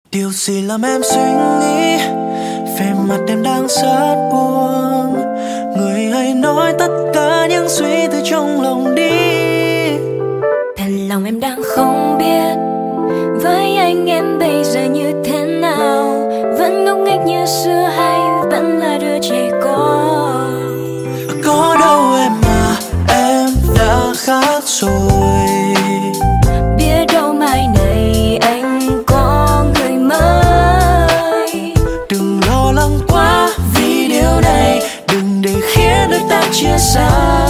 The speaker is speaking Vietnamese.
Điều gì làm em suy nghĩ, vẻ mặt em đang rất buồn. Người hãy nói tất cả những suy tư trong lòng đi. Thật lòng em đang không biết với anh em bây giờ như thế nào. Vẫn ngốc nghếch như xưa hay vẫn là đứa trẻ con? Có đâu em à, em đã khác rồi. Biết đâu mai này anh có người mới. Đừng lo lắng quá vì điều này, đừng để khiến đôi ta chia xa.